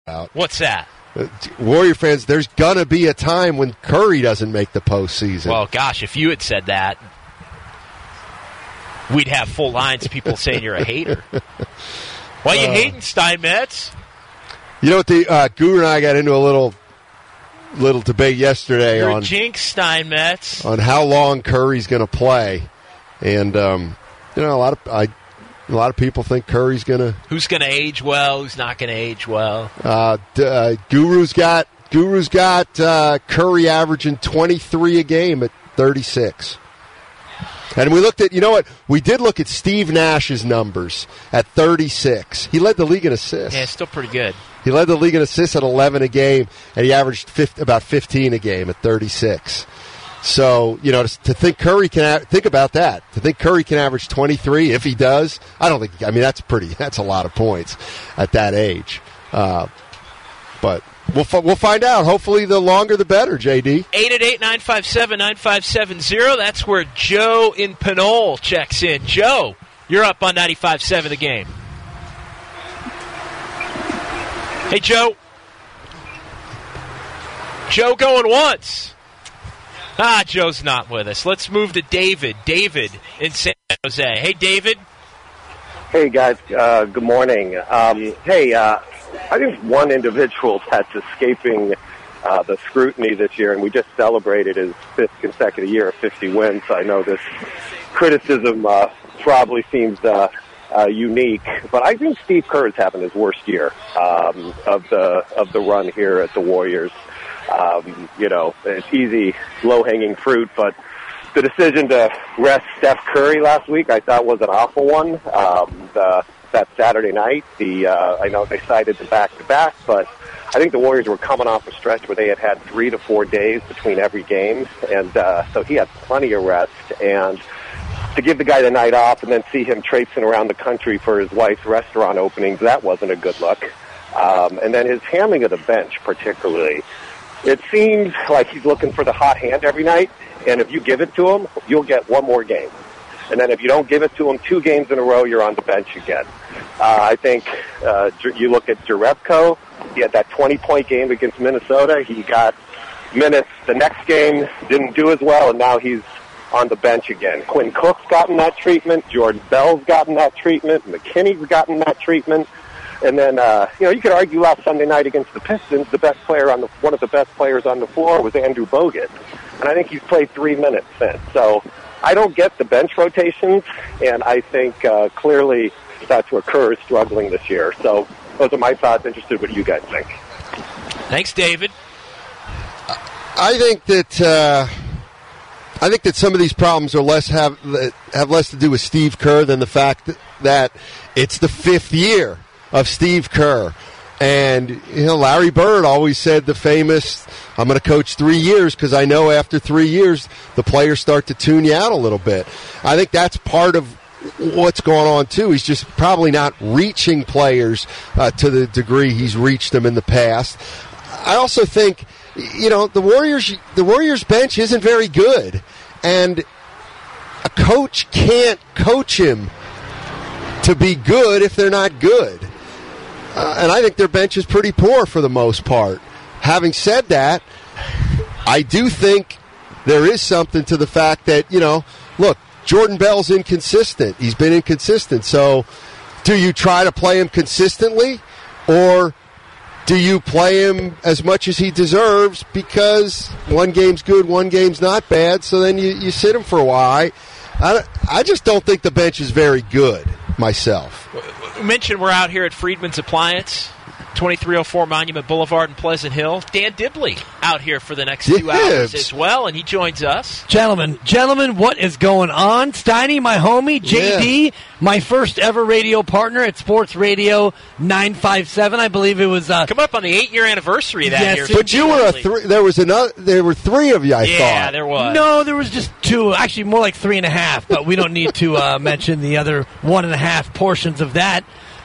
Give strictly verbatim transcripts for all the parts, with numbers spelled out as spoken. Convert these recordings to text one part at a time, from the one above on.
about. What's that? Warrior fans, there's going to be a time when Curry doesn't make the postseason. Well, gosh, if you had said that, we'd have full lines of people saying you're a hater. Why are you uh, hating, Steinmetz? You know what? The uh, Guru and I got into a little little debate yesterday you're on jinx, Steinmetz. on how long Curry's going to play, and um, you know a lot of I, a lot of people think Curry's going to who's going to age well, who's not going to age well. Uh, uh, Guru's got Guru's got uh, Curry averaging twenty-three a game at thirty-six. And we looked at, you know what, we did look at Steve Nash's numbers at thirty-six. He led the league in assists. Yeah, still pretty good. He led the league in assists at eleven a game, and he averaged fifty, about fifteen a game at thirty-six. So, you know, to, to think Curry can, think about that. To think Curry can average twenty-three, if he does, I don't think, I mean, that's pretty, that's a lot of points at that age. Uh, but we'll we'll find out. Hopefully the longer the better, J D. eight eight eight, nine five seven, nine five seven zero. That's where Joe in Pinole checks in. Joe, you're up on ninety-five point seven The Game. Hey, Joe. Joe going once. Ah, Joe's not with us. Let's move to David. David in San Jose. Hey, David. Hey, guys. Uh, good morning. Um, hey, uh, I think one individual that's escaping uh, the scrutiny this year, and we just celebrated his fifth consecutive year of fifty wins. I know this criticism uh, probably seems uh, uh, unique, but I think Steve Kerr is having his worst year um, of the of the run here at the Warriors. Um, you know, it's easy, low-hanging fruit, but the decision to rest Steph Curry last week I thought was an awful one. Um, the that Saturday night. The uh, I know they cited the back-to-back, but I think the Warriors were coming off a stretch where they had had three to four days between every game, and uh, so he had plenty of rest. And to give the guy the night off and then see him traipsing around the country for his wife's restaurant openings, that wasn't a good look. Um, and then his handling of the bench particularly. It seems like he's looking for the hot hand every night, and if you give it to him, you'll get one more game. And then if you don't give it to him two games in a row, you're on the bench again. Uh, I think uh, you look at Jerebko. He had that twenty-point game against Minnesota. He got minutes the next game, didn't do as well, and now he's on the bench again. Quinn Cook's gotten that treatment. Jordan Bell's gotten that treatment. McKinney's gotten that treatment. And then, uh, you know, you could argue last Sunday night against the Pistons, the best player on the one of the best players on the floor was Andrew Bogut, and I think he's played three minutes since. So I don't get the bench rotations, and I think uh, clearly that's where Kerr is struggling this year. So those are my thoughts. Interested what you guys think. Thanks, David. I think that uh, I think that some of these problems are less have have less to do with Steve Kerr than the fact that, that it's the fifth year of Steve Kerr. And, you know, Larry Bird always said the famous, I'm going to coach three years because I know after three years the players start to tune you out a little bit. I think that's part of what's going on, too. He's just probably not reaching players uh, to the degree he's reached them in the past. I also think, you know, the Warriors, the Warriors bench isn't very good. And a coach can't coach him to be good if they're not good. Uh, and I think their bench is pretty poor for the most part. Having said that, I do think there is something to the fact that, you know, look, Jordan Bell's inconsistent. He's been inconsistent. So do you try to play him consistently, or do you play him as much as he deserves because one game's good, one game's not bad, so then you, you sit him for a while? I, I, I just don't think the bench is very good myself. We mentioned we're out here at Friedman's Appliance, twenty-three oh four Monument Boulevard in Pleasant Hill. Dan Dibley out here for the next few Dibs. hours as well, and he joins us. Gentlemen, gentlemen, what is going on? Steiny, my homie, J D, yeah. My first ever radio partner at Sports Radio nine five seven. I believe it was uh, come up on the eight-year anniversary of that yes, year. But you were a three. There was another. There were three of you. I yeah, thought. Yeah, there was. No, there was just two. Actually, more like three and a half. But we don't need to uh, mention the other one and a half portions of that.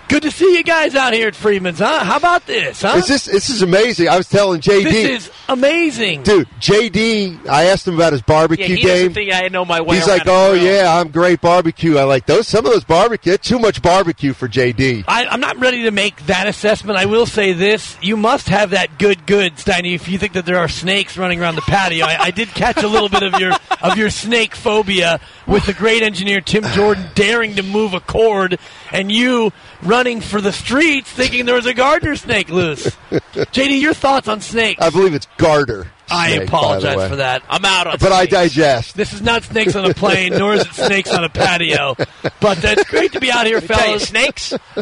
Good to see you guys out here at Freedman's, huh? How about this, huh? Is this this is amazing. I was telling J D. This is amazing. Dude, J D, I asked him about his barbecue yeah, he game. doesn't think I know my way He's around like, a oh, grill. yeah, I'm great barbecue. I like those. Some of those barbecue, it's too much barbecue for J D. I, I'm not ready to make that assessment. I will say this. You must have that good good, Steiny, if you think that there are snakes running around the patio. I, I did catch a little bit of your of your snake phobia with the great engineer Tim Jordan daring to move a cord and you running for the streets thinking there was a garter snake loose. J D, your thoughts on snakes? I believe it's garter. I snake, apologize for that. I'm out on But snakes. I digest. This is not snakes on a plane, nor is it snakes on a patio. But uh, it's great to be out here, Tell you, fellas. snakes, I'm,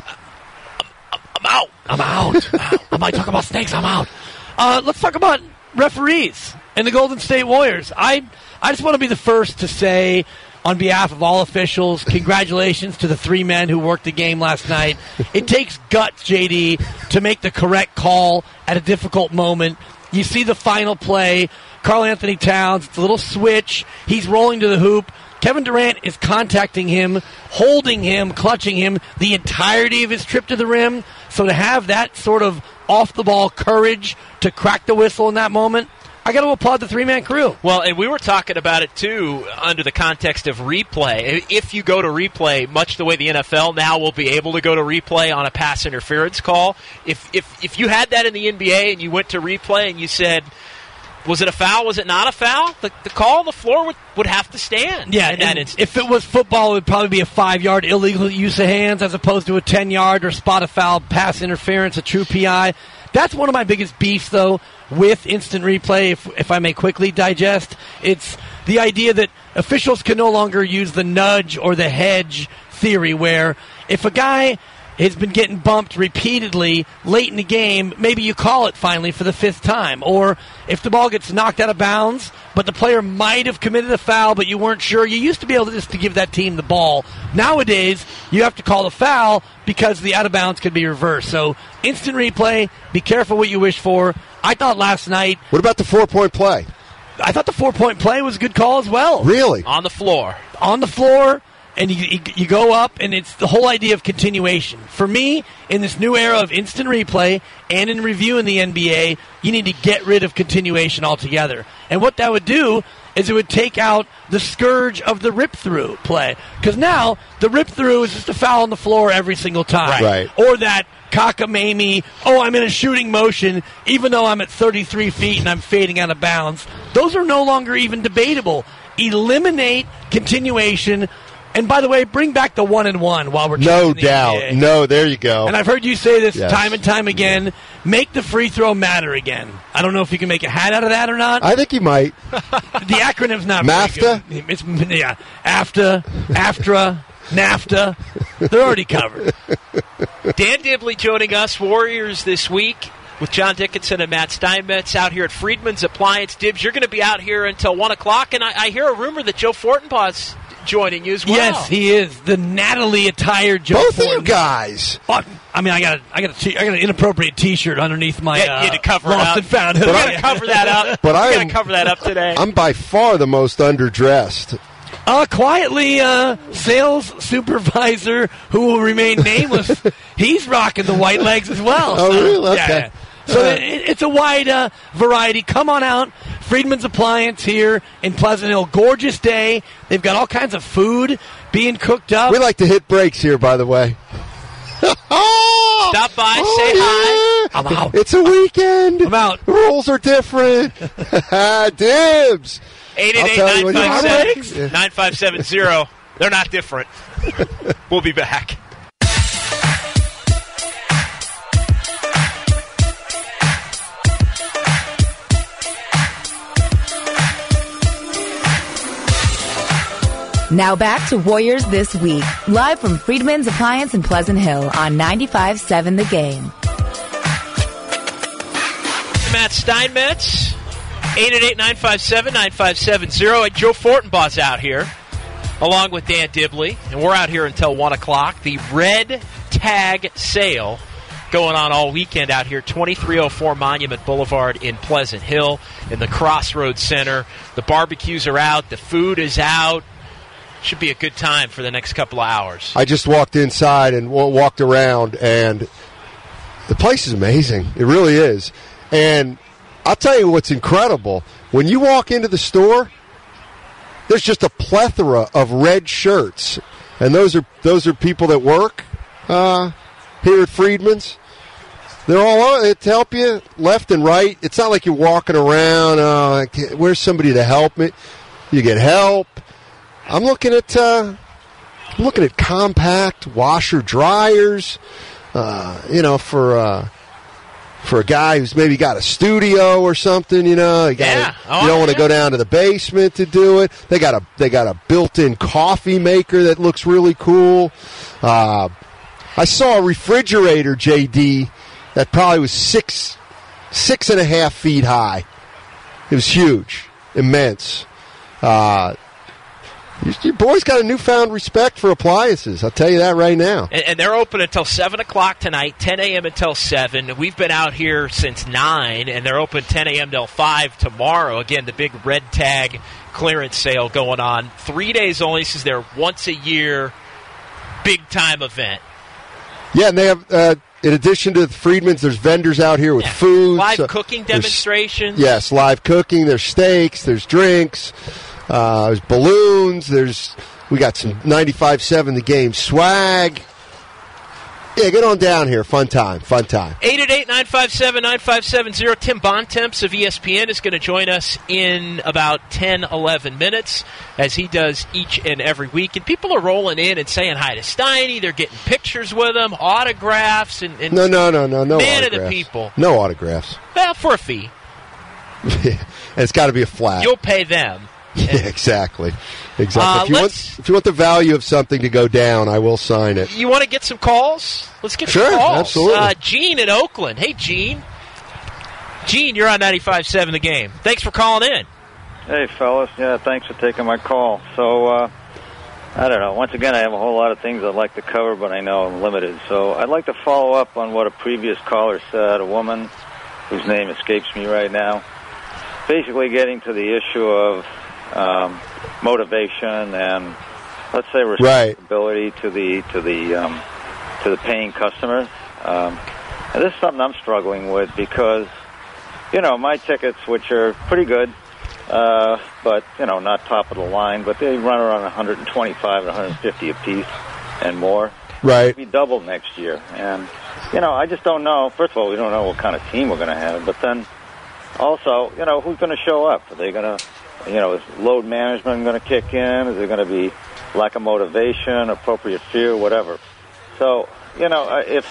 I'm out. I'm out. I might talk about snakes. I'm out. Uh, let's talk about referees and the Golden State Warriors. I I just want to be the first to say, on behalf of all officials, congratulations to the three men who worked the game last night. It takes guts, J D, to make the correct call at a difficult moment. You see the final play, Karl Anthony Towns, it's a little switch. He's rolling to the hoop. Kevin Durant is contacting him, holding him, clutching him the entirety of his trip to the rim. So to have that sort of off-the-ball courage to crack the whistle in that moment, I got to applaud the three-man crew. Well, and we were talking about it, too, under the context of replay. If you go to replay, much the way the N F L now will be able to go to replay on a pass interference call, if if if you had that in the N B A and you went to replay and you said, was it a foul, was it not a foul, the, the call on the floor would, would have to stand. Yeah, in that and instance. if it was football, it would probably be a five-yard illegal use of hands as opposed to a ten-yard or spot a foul, pass interference, a true P I. That's one of my biggest beefs, though, with instant replay, if, if I may quickly digest. It's the idea that officials can no longer use the nudge or the hedge theory, where if a guy has been getting bumped repeatedly late in the game, maybe you call it finally for the fifth time. Or if the ball gets knocked out of bounds, but the player might have committed a foul, but you weren't sure, you used to be able to just to give that team the ball. Nowadays, you have to call a foul because the out of bounds could be reversed. So instant replay, be careful what you wish for. I thought last night... What about the four-point play? I thought the four-point play was a good call as well. Really? On the floor. On the floor, and you, you, you go up, and it's the whole idea of continuation. For me, in this new era of instant replay and in review in the N B A, you need to get rid of continuation altogether. And what that would do is it would take out the scourge of the rip-through play. Because now, the rip-through is just a foul on the floor every single time. Right. Or that cockamamie, oh, I'm in a shooting motion, even though I'm at thirty-three feet and I'm fading out of bounds. Those are no longer even debatable. Eliminate continuation. And by the way, bring back the one and one while we're No the doubt. N B A. No, there you go. And I've heard you say this Yes. time and time again. Make the free throw matter again. I don't know if you can make a hat out of that or not. I think he might. The acronym's not MAFTA? very good. It's, yeah, AFTA, AFTRA, NAFTA. They're already covered. Dan Dibley joining us, Warriors this week, with John Dickinson and Matt Steinmetz out here at Freedman's Appliance. Dibs, you're going to be out here until one o'clock, and I, I hear a rumor that Joe Fortenbaugh's joining you as well. Yes, he is. The Natalie attired Joe Both Ford. of you guys. Oh, I mean, I got a, I got a, t- I got an inappropriate T-shirt underneath my Yeah, uh, you had to cover it lost up. and found. We But got to cover that up. But we I got am- to cover that up today. I'm by far the most underdressed. Uh, quietly, uh, sales supervisor who will remain nameless. He's rocking the white legs as well. Oh, so, really? Okay. Yeah, yeah. So it, it's a wide uh, variety. Come on out. Friedman's Appliance here in Pleasant Hill. Gorgeous day. They've got all kinds of food being cooked up. We like to hit breaks here, by the way. oh, Stop by, oh, say hi. yeah. I'm out. It's a weekend. I'm out. The rules are different. Dibs. eight I'll eight tell eight, you nine when five you seven, breaks. Yeah. nine five seven zero. They're not different. We'll be back. Now back to Warriors This Week, live from Freedman's Appliance in Pleasant Hill on ninety-five seven The Game. Matt Steinmetz, eight eight eight, nine five seven, nine five seven zero. And Joe Fortenbaugh's out here, along with Dan Dibley. And we're out here until one o'clock. The Red Tag Sale going on all weekend out here, twenty-three oh four Monument Boulevard in Pleasant Hill in the Crossroads Center. The barbecues are out. The food is out. Should be a good time for the next couple of hours. I just walked inside and w- walked around, and the place is amazing. It really is. And I'll tell you what's incredible. When you walk into the store, there's just a plethora of red shirts. And those are those are people that work uh, here at Friedman's. They're all on it to help you left and right. It's not like you're walking around, uh, where's somebody to help me? You get help. I'm looking at uh, I'm looking at compact washer dryers, uh, you know, for uh, for a guy who's maybe got a studio or something, you know. You, gotta, yeah. oh, you don't want to yeah. go down to the basement to do it. They got a they got a built-in coffee maker that looks really cool. Uh, I saw a refrigerator, J D, that probably was six six and a half feet high. It was huge, immense. Uh, your boy's got a newfound respect for appliances. I'll tell you that right now. And, and they're open until seven o'clock tonight, ten a.m. until seven. We've been out here since nine, and they're open ten a.m. till five tomorrow. Again, the big red tag clearance sale going on. Three days only. This is their once-a-year big-time event. Yeah, and they have, uh, in addition to the Friedman's, there's vendors out here with yeah. food. Live so cooking demonstrations. Yes, live cooking. There's steaks. There's drinks. Uh, there's balloons. There's we got some ninety-five seven The Game swag. Yeah, get on down here. Fun time. Fun time. eight eight eight, nine five seven, nine five seven zero. Tim Bontemps of E S P N is going to join us in about ten, eleven minutes, as he does each and every week. And people are rolling in and saying hi to Steiny. They're getting pictures with him, autographs. And, and no, no, no, no, no man autographs. of the people. No autographs. Well, for a fee. And it's got to be a flat. You'll pay them. Yeah, exactly. Exactly. Uh, if, you want, if you want the value of something to go down, I will sign it. You want to get some calls? Let's get sure, some calls. Absolutely. Uh, Gene in Oakland. Hey, Gene. Gene, you're on ninety-five seven The Game. Thanks for calling in. Hey, fellas. Yeah, thanks for taking my call. So, uh, I don't know. Once again, I have a whole lot of things I'd like to cover, but I know I'm limited. So I'd like to follow up on what a previous caller said, a woman whose name escapes me right now, basically getting to the issue of um, motivation and, let's say, responsibility right. to the to the um, to the paying customers. Um, and this is something I'm struggling with because, you know, my tickets, which are pretty good, uh, but, you know, not top of the line, but they run around one twenty-five and one fifty a piece and more. Right. Maybe double next year. And, you know, I just don't know. First of all, we don't know what kind of team we're going to have. But then also, you know, who's going to show up? Are they going to, you know, is load management going to kick in? Is there going to be lack of motivation, appropriate fear, whatever? So, you know, if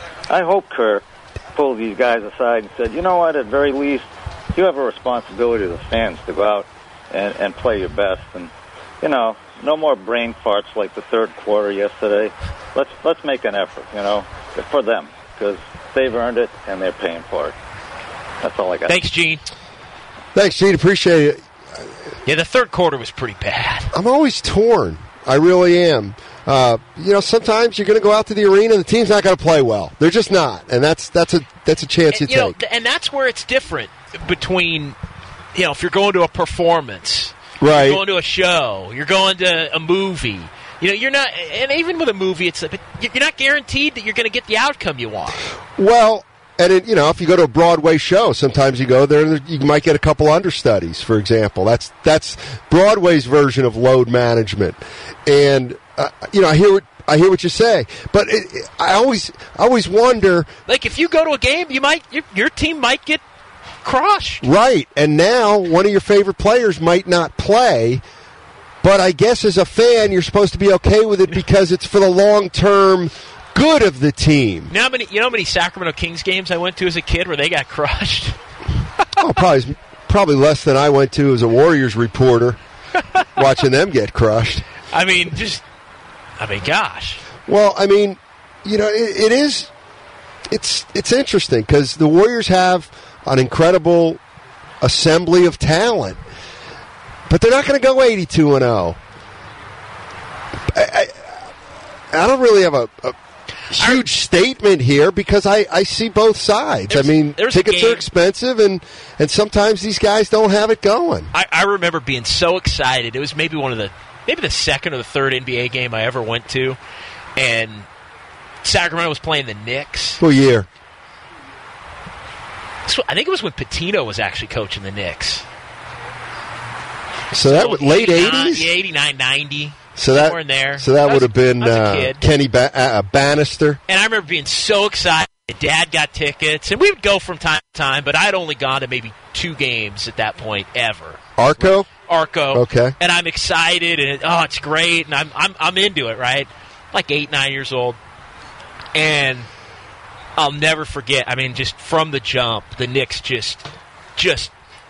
I hope Kirk pulled these guys aside and said, you know what, at very least, you have a responsibility to the fans to go out and, and play your best. And, you know, no more brain farts like the third quarter yesterday. Let's let's make an effort, you know, for them, because they've earned it and they're paying for it. That's all I got. Thanks, Gene. Thanks, Gene. Appreciate it. Yeah, the third quarter was pretty bad. I'm always torn. I really am. Uh, you know, sometimes you're going to go out to the arena and the team's not going to play well. They're just not, and that's that's a that's a chance and, you, you take. Know, and that's where it's different between, you know, if you're going to a performance, right? You're going to a show, you're going to a movie. You know, you're not, and even with a movie, it's but you're not guaranteed that you're going to get the outcome you want. Well. And, it, you know, if you go to a Broadway show, sometimes you go there and you might get a couple understudies, for example. That's that's Broadway's version of load management. And, uh, you know, I hear what I hear what you say. But it, it, I always I always wonder. Like, if you go to a game, you might your, your team might get crushed. Right. And now one of your favorite players might not play. But I guess as a fan, you're supposed to be okay with it because it's for the long-term good of the team. You know how many, you know how many Sacramento Kings games I went to as a kid where they got crushed? Oh, probably, probably less than I went to as a Warriors reporter, watching them get crushed. I mean, just, I mean, gosh. Well, I mean, you know, it, it is, it's it's interesting because the Warriors have an incredible assembly of talent, but they're not going to go eighty-two and oh. I, I, I don't really have a, a huge statement here because I, I see both sides. There's, I mean, tickets are expensive, and, and sometimes these guys don't have it going. I, I remember being so excited. It was maybe one of the maybe the second or the third N B A game I ever went to, and Sacramento was playing the Knicks. What year? So I think it was when Pitino was actually coaching the Knicks. So that was late eighties? Yeah, eighty-nine, ninety. So that, somewhere in there. So that I would was- have been I was a uh, kid. Kenny ba- uh, Bannister. And I remember being so excited. Dad got tickets, and we would go from time to time, but I'd only gone to maybe two games at that point ever. Arco? Arco. Okay. And I'm excited, and it, oh, it's great, and I'm I'm I'm into it, right? Like eight, nine years old, and I'll never forget. I mean, just from the jump, the Knicks just, just,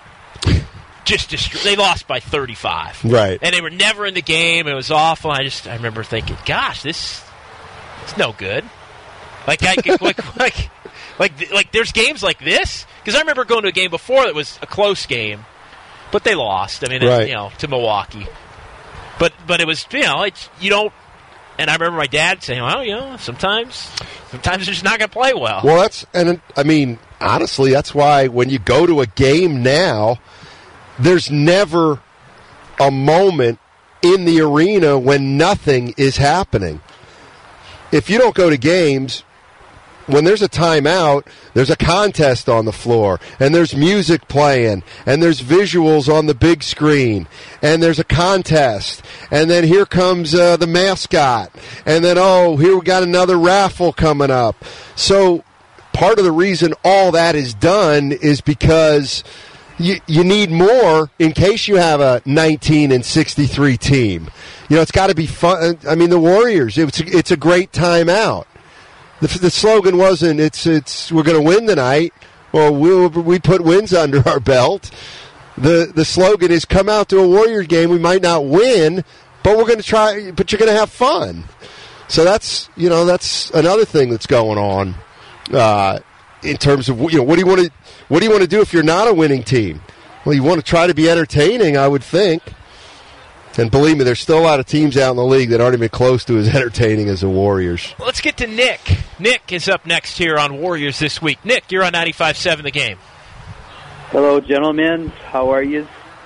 just destroyed. They lost by thirty-five, Right. And they were never in the game. It was awful. I just I remember thinking, gosh, this, it's no good. Like I could, like like like like there's games like this, because I remember going to a game before that was a close game. But they lost. I mean, Right. it, you know, to Milwaukee. But but it was, you know, it's you don't. And I remember my dad saying, "Well, you know, sometimes sometimes they're just not going to play well." Well, that's and I mean, honestly, that's why when you go to a game now, there's never a moment in the arena when nothing is happening. If you don't go to games, when there's a timeout, there's a contest on the floor, and there's music playing, and there's visuals on the big screen, and there's a contest, and then here comes uh, the mascot, and then, oh, here we got another raffle coming up. So part of the reason all that is done is because you, you need more in case you have a nineteen and sixty-three team. You know, it's got to be fun. I mean, the Warriors, it's, it's a great timeout. The, the slogan wasn't it's it's we're going to win tonight, or we we put wins under our belt. The the slogan is come out to a Warrior game. We might not win, but we're going to try. But you're going to have fun. So that's you know that's another thing that's going on uh, in terms of you know what do you want to what do you want to do if you're not a winning team? Well, you want to try to be entertaining, I would think. And believe me, there's still a lot of teams out in the league that aren't even close to as entertaining as the Warriors. Well, let's get to Nick. Nick is up next here on Warriors This Week. Nick, you're on ninety-five seven The Game. Hello, gentlemen. How are you?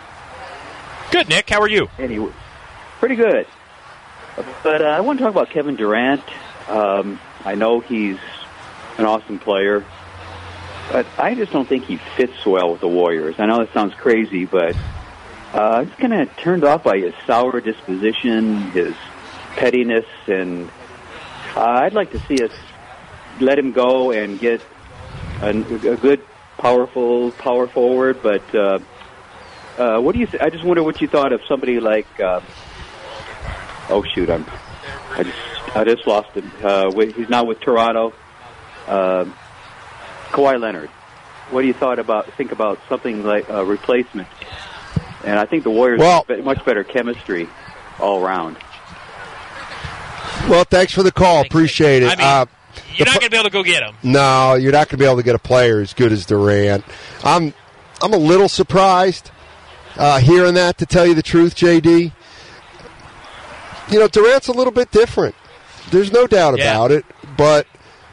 Good, Nick. How are you? Anyway, pretty good. But uh, I want to talk about Kevin Durant. Um, I know he's an awesome player, but I just don't think he fits well with the Warriors. I know that sounds crazy, but uh, I'm just kind of turned off by his sour disposition, his pettiness, and uh, I'd like to see us let him go and get a, a good, powerful power forward. But uh, uh, what do you? Th- I just wonder what you thought of somebody like. Uh, oh shoot! I'm. I just I just lost him. Uh, he's now with Toronto. Uh, Kawhi Leonard. What do you thought about? Think about something like a replacement. And I think the Warriors well, have much better chemistry all around. Well, thanks for the call. Appreciate it. I mean, uh, you're not going to be able to go get him. No, you're not going to be able to get a player as good as Durant. I'm I'm a little surprised uh, hearing that, to tell you the truth, J D. You know, Durant's a little bit different. There's no doubt Yeah. about it. But,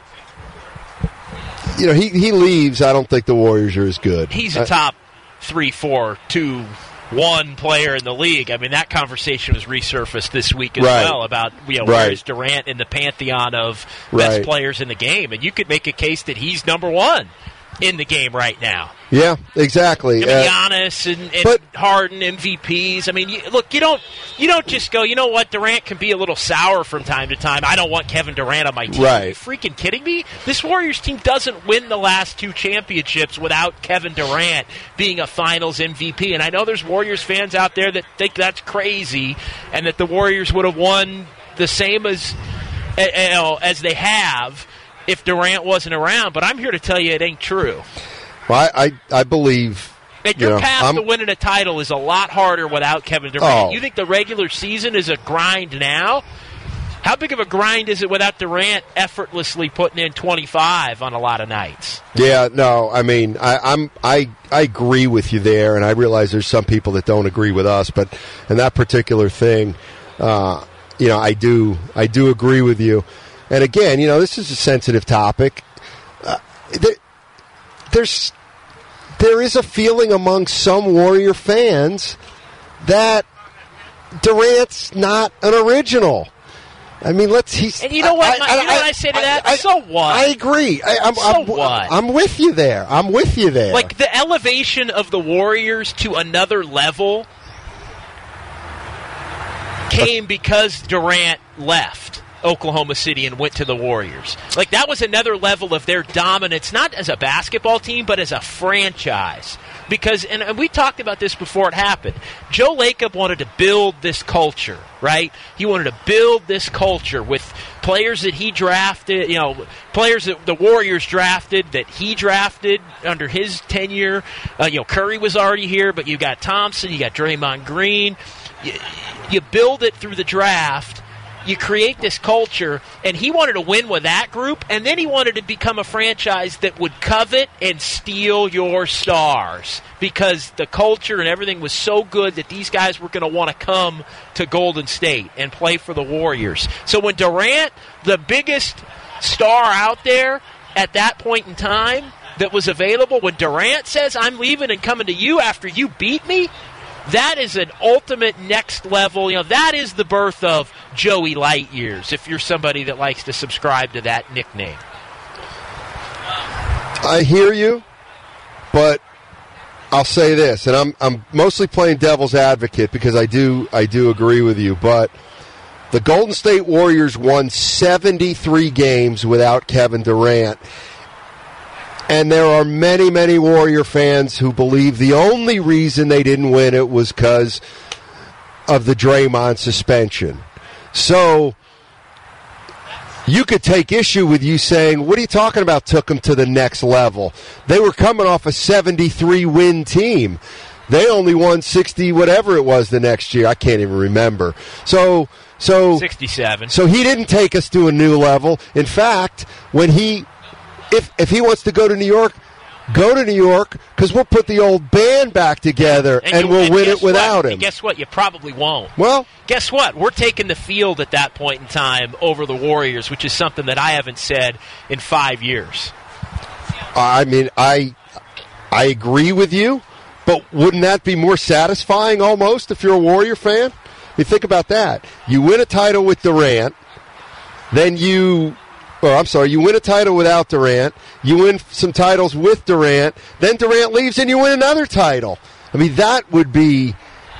you know, he, he leaves. I don't think the Warriors are as good. He's a top three, four, two, one player in the league. I mean, that conversation was resurfaced this week as Right. well about, you know, Right. where is Durant in the pantheon of best Right. players in the game. And you could make a case that he's number one in the game right now. Yeah, exactly. I mean, Uh, Giannis and, and but- Harden, M V Ps. I mean, you, look, you don't you don't just go, you know what, Durant can be a little sour from time to time. I don't want Kevin Durant on my team. Right. Are you freaking kidding me? This Warriors team doesn't win the last two championships without Kevin Durant being a Finals M V P. And I know there's Warriors fans out there that think that's crazy and that the Warriors would have won the same as you know, as they have if Durant wasn't around. But I'm here to tell you it ain't true. Well, I, I, I believe. And you your know, path I'm- to winning a title is a lot harder without Kevin Durant. Oh. You think the regular season is a grind now? How big of a grind is it without Durant effortlessly putting in twenty-five on a lot of nights? Yeah, no, I mean, I, I'm I I agree with you there, and I realize there's some people that don't agree with us, but in that particular thing, uh, you know, I do I do agree with you. And again, you know, this is a sensitive topic. Uh, there, there's there is a feeling among some Warrior fans that Durant's not an original. I mean, let's. He's, and you know what? I, I, I, you know what I say to that? I, I, so what? I agree. I, I'm, so I'm, what? I'm with you there. I'm with you there. Like the elevation of the Warriors to another level came because Durant left Oklahoma City and went to the Warriors. Like that was another level of their dominance, not as a basketball team, but as a franchise. Because, and we talked about this before it happened, Joe Lacob wanted to build this culture, right? He wanted to build this culture with players that he drafted, you know, players that the Warriors drafted, that he drafted under his tenure. Uh, you know, Curry was already here, but you got Thompson, you got Draymond Green. You, you build it through the draft. You create this culture, and he wanted to win with that group, and then he wanted to become a franchise that would covet and steal your stars because the culture and everything was so good that these guys were going to want to come to Golden State and play for the Warriors. So when Durant, the biggest star out there at that point in time that was available, when Durant says, I'm leaving and coming to you after you beat me, that is an ultimate next level. You know, that is the birth of Joey Light Years, if you're somebody that likes to subscribe to that nickname. I hear you, but I'll say this, and I'm I'm mostly playing devil's advocate because I do I do agree with you, but the Golden State Warriors won seventy-three games without Kevin Durant. And there are many, many Warrior fans who believe the only reason they didn't win it was because of the Draymond suspension. So you could take issue with you saying, what are you talking about took them to the next level? They were coming off a seventy-three win team. They only won sixty whatever it was the next year. I can't even remember. So so sixty-seven. So he didn't take us to a new level. In fact, when he If if he wants to go to New York, go to New York because we'll put the old band back together and, and you, we'll and win it without what? him. And guess what? You probably won't. Well, guess what? We're taking the field at that point in time over the Warriors, which is something that I haven't said in five years. I mean, I I agree with you, but wouldn't that be more satisfying almost if you're a Warrior fan? You think about that. You win a title with Durant, then you... Or, I'm sorry, you win a title without Durant, you win some titles with Durant, then Durant leaves and you win another title. I mean, that would be,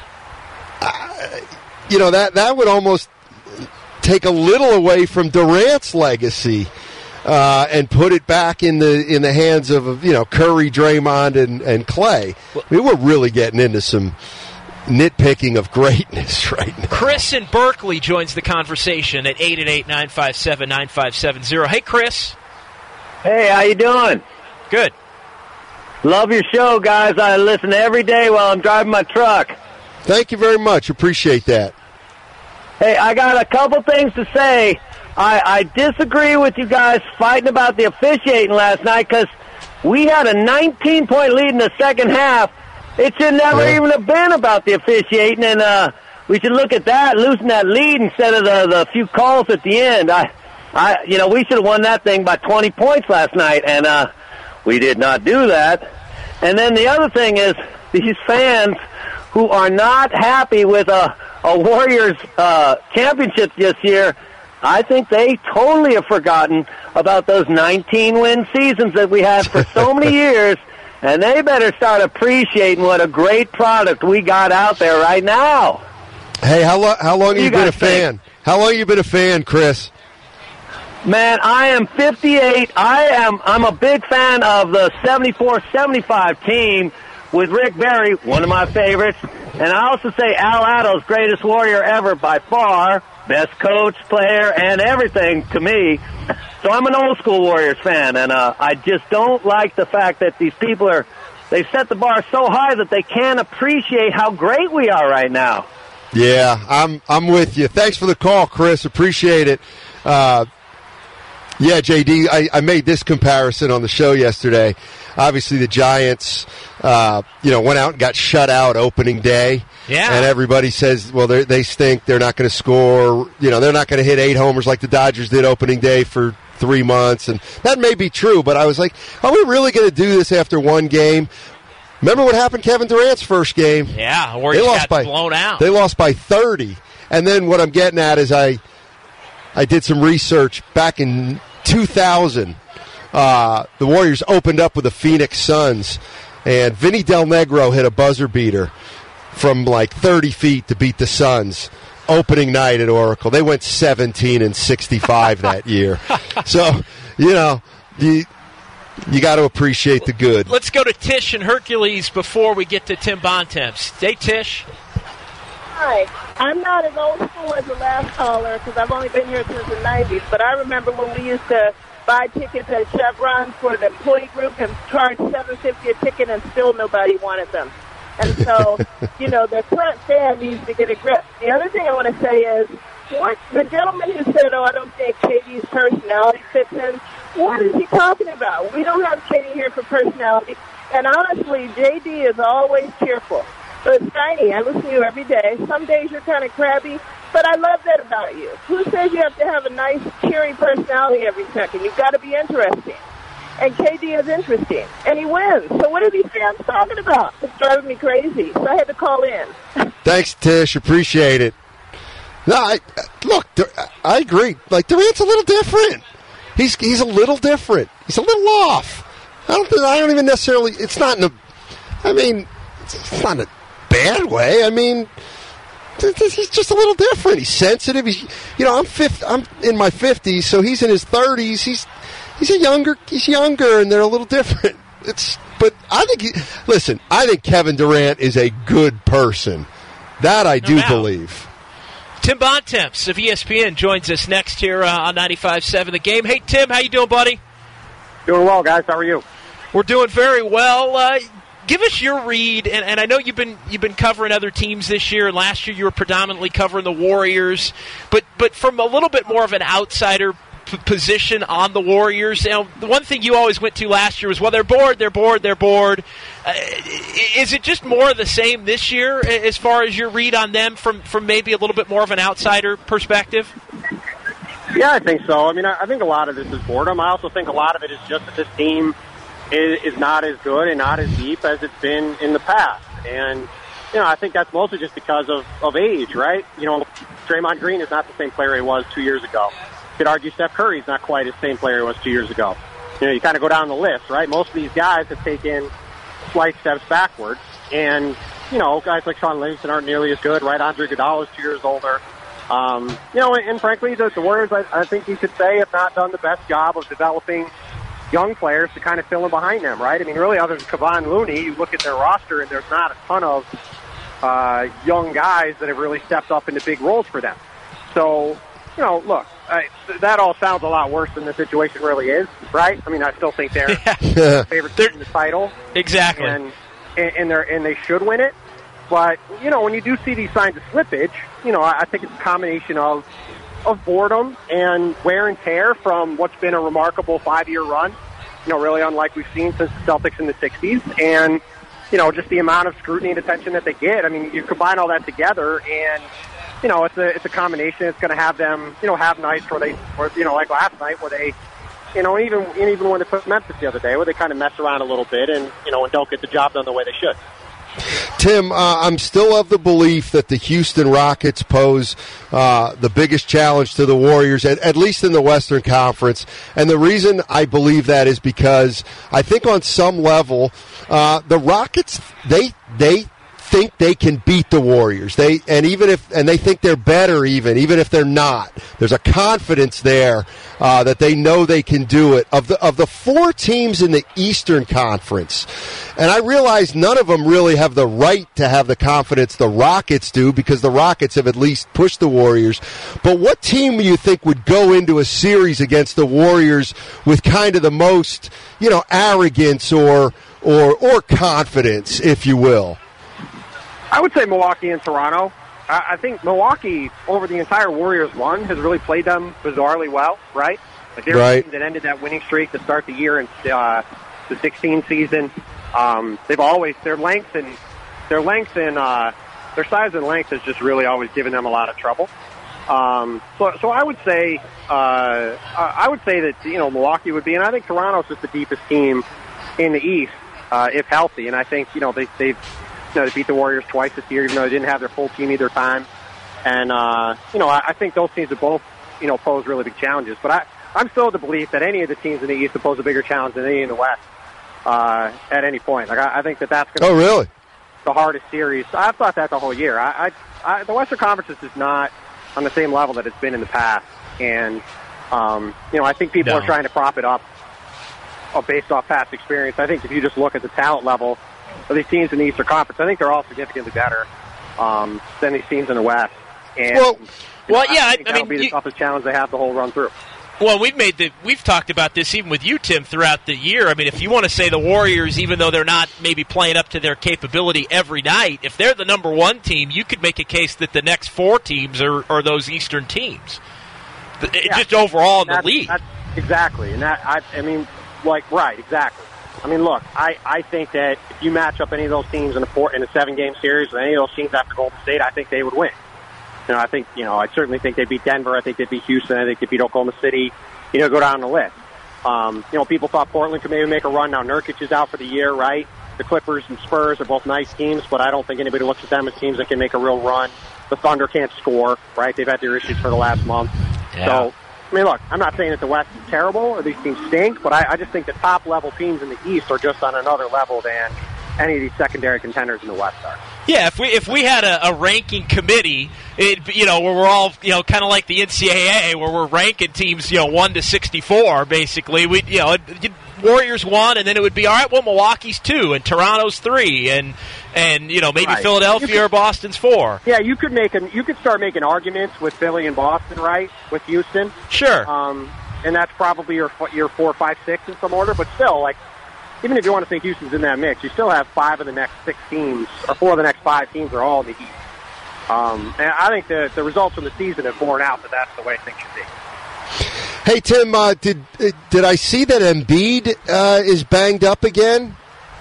uh, you know, that, that would almost take a little away from Durant's legacy uh, and put it back in the in the hands of, you know, Curry, Draymond, and, and Clay. I mean, we're really getting into some nitpicking of greatness right now. Chris in Berkeley joins the conversation at eight eight eight, nine five seven, nine five seven zero. Hey, Chris. Hey, how you doing? Good. Love your show, guys. I listen every day while I'm driving my truck. Thank you very much. Appreciate that. Hey, I got a couple things to say. I, I disagree with you guys fighting about the officiating last night because we had a nineteen-point lead in the second half. It should never yeah. even have been about the officiating, and uh, we should look at that, losing that lead instead of the, the few calls at the end. I, I, you know, we should have won that thing by twenty points last night, and uh, we did not do that. And then the other thing is these fans who are not happy with a, a Warriors uh, championship this year, I think they totally have forgotten about those nineteen-win seasons that we had for so many years. And they better start appreciating what a great product we got out there right now. Hey, how, lo- how long have you, you been a fan? Think? How long have you been a fan, Chris? Man, I am fifty-eight. I am, I'm a big fan of the seventy-four seventy-five team with Rick Barry, one of my favorites. And I also say Al Atto's greatest Warrior ever by far, best coach, player, and everything to me. So I'm an old school Warriors fan, and uh, I just don't like the fact that these people are, they set the bar so high that they can't appreciate how great we are right now. Yeah, I'm I'm with you. Thanks for the call, Chris. Appreciate it. Uh, yeah, J D, I, I made this comparison on the show yesterday. Obviously, the Giants, uh, you know, went out and got shut out opening day. Yeah. And everybody says, well, they stink. They're not going to score. You know, they're not going to hit eight homers like the Dodgers did opening day for three months. And that may be true, but I was like, are we really going to do this after one game? Remember what happened Kevin Durant's first game? Yeah, where he got by, blown out. They lost by thirty. And then what I'm getting at is I I did some research back in two thousand. Uh, the Warriors opened up with the Phoenix Suns, and Vinny Del Negro hit a buzzer beater from like thirty feet to beat the Suns. Opening night at Oracle. They went seventeen and sixty-five that year. So, you know, you, you got to appreciate the good. Let's go to Tish and Hercules before we get to Tim Bontemps. Hey, Tish. Hi. I'm not as old school as the last caller because I've only been here since the nineties, but I remember when we used to buy tickets at Chevron for the employee group and charge seven dollars and fifty cents a ticket, and still nobody wanted them. And so, you know, the current fan needs to get a grip. The other thing I want to say is, what the gentleman who said, oh, I don't think K D's personality fits in, what is he talking about? We don't have K D here for personality. And honestly, J D is always cheerful. So it's shiny. I listen to you every day. Some days you're kind of crabby, but I love that about you. Who says you have to have a nice, cheery personality every second? You've got to be interesting. And K D is interesting, and he wins. So what are these fans talking about? It's driving me crazy, so I had to call in. Thanks, Tish. Appreciate it. No, I, look, I agree. Like, Durant's a little different. He's he's a little different. He's a little off. I don't I don't even necessarily, it's not in a, I mean, it's not in a bad way. I mean, he's just a little different. He's sensitive. He's, you know, I'm fifty, I'm in my fifties, so he's in his thirties. He's He's a younger. He's younger, and they're a little different. It's, but I think. He, listen, I think Kevin Durant is a good person. That I do no believe. Tim Bontemps of E S P N joins us next here uh, on ninety-five point seven The Game. Hey, Tim, how you doing, buddy? Doing well, guys. How are you? We're doing very well. Uh, give us your read, and, and I know you've been you've been covering other teams this year, and last year you were predominantly covering the Warriors, but but from a little bit more of an outsider p- position on the Warriors. You know, the one thing you always went to last year was, well, they're bored, they're bored, they're bored. Uh, is it just more of the same this year as far as your read on them from, from maybe a little bit more of an outsider perspective? Yeah, I think so. I mean, I think a lot of this is boredom. I also think a lot of it is just that this team is, is not as good and not as deep as it's been in the past. And, you know, I think that's mostly just because of, of age, right? You know, Draymond Green is not the same player he was two years ago. You could argue Steph Curry's not quite the same player he was two years ago. You know, you kind of go down the list, right? Most of these guys have taken slight steps backwards. And, you know, guys like Shaun Livingston aren't nearly as good, right? Andre Iguodala is two years older. Um, you know, and, and frankly, the, the Warriors, I, I think you could say, have not done the best job of developing young players to kind of fill in behind them, right? I mean, really, other than Kevon Looney, you look at their roster, and there's not a ton of uh, young guys that have really stepped up into big roles for them. So, you know, look, I, that all sounds a lot worse than the situation really is, right? I mean, I still think they're yeah. favorite team in the title. Exactly. And, and, and, they're, and they should win it. But, you know, when you do see these signs of slippage, you know, I think it's a combination of of boredom and wear and tear from what's been a remarkable five-year run, you know, really unlike we've seen since the Celtics in the sixties, and, you know, just the amount of scrutiny and attention that they get. I mean, you combine all that together, and, you know, it's a it's a combination. It's going to have them, you know, have nights where they, or, you know, like last night where they, you know, even and even when they put Memphis the other day, where they kind of mess around a little bit and, you know, and don't get the job done the way they should. Tim, uh, I'm still of the belief that the Houston Rockets pose uh, the biggest challenge to the Warriors, at, at least in the Western Conference. And the reason I believe that is because I think on some level, uh, the Rockets, they they think they can beat the Warriors. They and even if and they think they're better, even even if they're not. There's a confidence there uh, that they know they can do it. Of the of the four teams in the Eastern Conference, and I realize none of them really have the right to have the confidence the Rockets do, because the Rockets have at least pushed the Warriors. But what team do you think would go into a series against the Warriors with kind of the most, you know, arrogance or or or confidence, if you will? I would say Milwaukee and Toronto. I think Milwaukee, over the entire Warriors run, has really played them bizarrely well, right? Like they're right. the team that ended that winning streak to start the year in uh, the sixteen season. Um, they've always, their length and their length and uh, their size and length has just really always given them a lot of trouble. Um, so, so I would say, uh, I would say that, you know, Milwaukee would be, and I think Toronto's just the deepest team in the East. uh, if healthy. And I think, you know, they, they've, you know, they beat the Warriors twice this year, even though they didn't have their full team either time. And, uh, you know, I, I think those teams have both, you know, pose really big challenges. But I, I'm still of the belief that any of the teams in the East will pose a bigger challenge than any in the West uh, at any point. Like, I, I think that that's going to oh, really? be the hardest series. I've thought that the whole year. I, I, I, the Western Conference is just not on the same level that it's been in the past. And, um, you know, I think people No. are trying to prop it up uh, based off past experience. I think if you just look at the talent level of these teams in the Eastern Conference, I think they're all significantly better um, than these teams in the West. And, Well, you know, well, yeah, I think I that'll mean, be the you- toughest challenge they have the whole run through. Well, we've made the we've talked about this even with you, Tim, throughout the year. I mean, if you want to say the Warriors, even though they're not maybe playing up to their capability every night, if they're the number one team, you could make a case that the next four teams are, are those Eastern teams. The- Yeah. Just overall in the That's- league. that's exactly, and that I, I mean, like right, exactly. I mean, look, I, I think that if you match up any of those teams in a four in a seven game series with any of those teams after Golden State, I think they would win. You know, I think you know, I certainly think they beat Denver. I think they beat Houston. I think they beat Oklahoma City. You know, go down the list. Um, you know, people thought Portland could maybe make a run. Now Nurkic is out for the year, right? The Clippers and Spurs are both nice teams, but I don't think anybody looks at them as teams that can make a real run. The Thunder can't score, right? They've had their issues for the last month. Yeah. So, I mean, look, I'm not saying that the West is terrible or these teams stink, but I, I just think the top-level teams in the East are just on another level than any of these secondary contenders in the West are. Yeah, if we if we had a, a ranking committee, it, you know, where we're all, you know, kind of like the N C double A, where we're ranking teams, you know, one to sixty-four, basically. We, you know, it, it, Warriors one, and then it would be all right. Well, Milwaukee's two, and Toronto's three, and and you know maybe Right. Philadelphia You could- or Boston's four. Yeah, you could make an, you could start making arguments with Philly and Boston, right? With Houston, Sure. um, and that's probably your your four, five, six in some order. But still, like, even if you want to think Houston's in that mix, you still have five of the next six teams, or four of the next five teams are all in the East. Um, and I think the the results from the season have borne out that that's the way things should be. Hey, Tim, uh, did did I see that Embiid uh, is banged up again?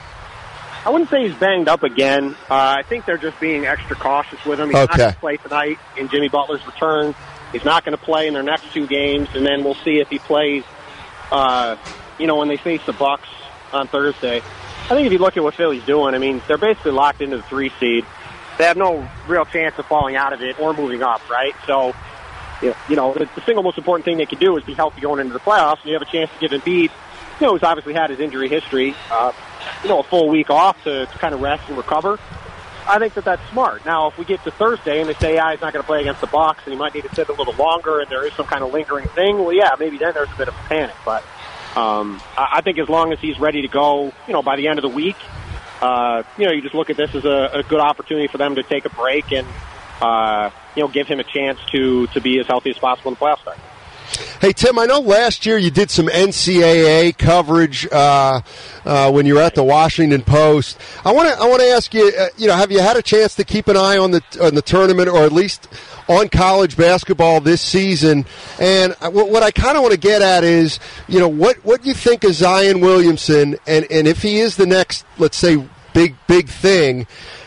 I wouldn't say he's banged up again. Uh, I think they're just being extra cautious with him. He's Okay. not going to play tonight in Jimmy Butler's return. He's not going to play in their next two games, and then we'll see if he plays, uh, you know, when they face the Bucks on Thursday. I think if you look at what Philly's doing, I mean, they're basically locked into the three seed. They have no real chance of falling out of it or moving up, right? So, you know, the, the single most important thing they can do is be healthy going into the playoffs, and you have a chance to give Embiid, you know, who's obviously had his injury history, uh, you know, a full week off to, to kind of rest and recover. I think that that's smart. Now, if we get to Thursday and they say, yeah, he's not going to play against the Bucks and he might need to sit a little longer and there is some kind of lingering thing, well, yeah, maybe then there's a bit of a panic. But um, I, I think as long as he's ready to go, you know, by the end of the week, uh, you know, you just look at this as a, a good opportunity for them to take a break and, uh, you know, give him a chance to, to be as healthy as possible in the playoffs start. Hey, Tim, I know last year you did some N C double A coverage uh, uh, when you were at the Washington Post. I want to I want to ask you, uh, you know, have you had a chance to keep an eye on the on the tournament, or at least on college basketball this season? And what, what I kind of want to get at is, you know, what what you think of Zion Williamson, and, and if he is the next, let's say, big big thing.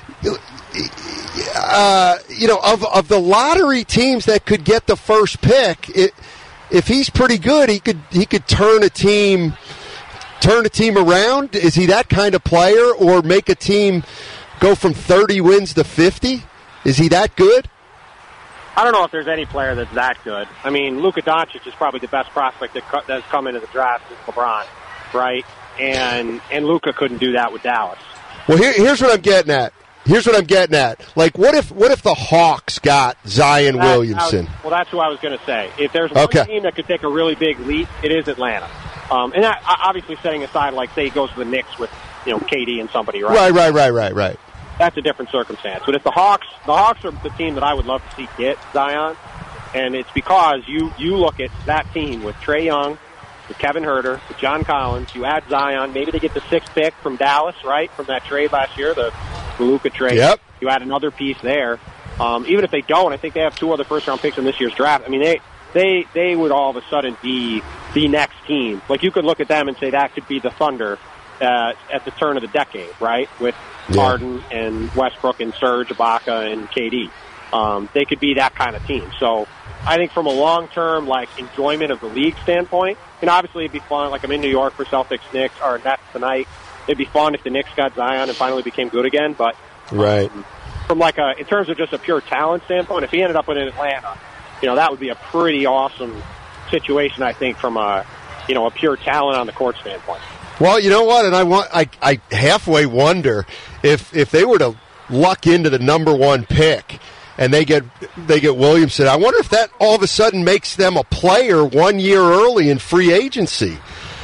Uh, you know, of of the lottery teams that could get the first pick, it. If he's pretty good, he could he could turn a team turn a team around. Is he that kind of player, or make a team go from thirty wins to fifty? Is he that good? I don't know if there's any player that's that good. I mean, Luka Doncic is probably the best prospect that co- that's come into the draft since LeBron, right? And and Luka couldn't do that with Dallas. Well, here, here's what I'm getting at. Here's what I'm getting at. Like, what if what if the Hawks got Zion That- Williamson? I was- well, that's who I was going to say. If there's one Okay. team that could take a really big leap, it is Atlanta. Um, and that, obviously, setting aside, like, say he goes to the Knicks with, you know, K D and somebody, right? Right, right, right, right, right. That's a different circumstance. But if the Hawks, the Hawks are the team that I would love to see get Zion, and it's because you you look at that team with Trae Young, with Kevin Huerter, with John Collins. You add Zion, maybe they get the sixth pick from Dallas, right, from that trade last year, the, the Luka trade. Yep. You add another piece there. Um, even if they don't, I think they have two other first-round picks in this year's draft. I mean, they they they would all of a sudden be the next team. Like, you could look at them and say that could be the Thunder uh, at the turn of the decade, right, with Yeah. Harden and Westbrook and Serge Ibaka and K D. Um, they could be that kind of team. So I think from a long-term, like, enjoyment of the league standpoint, and obviously it'd be fun. Like, I'm in New York for Celtics, Knicks, or Nets tonight. it'd be fun if the Knicks got Zion and finally became good again. But right. um, from like a, in terms of just a pure talent standpoint, if he ended up in Atlanta, you know, that would be a pretty awesome situation, I think, from a, you know, a pure talent on the court standpoint. Well, you know what, and I want I, I halfway wonder if if they were to luck into the number one pick and they get they get Williamson, I wonder if that all of a sudden makes them a player one year early in free agency.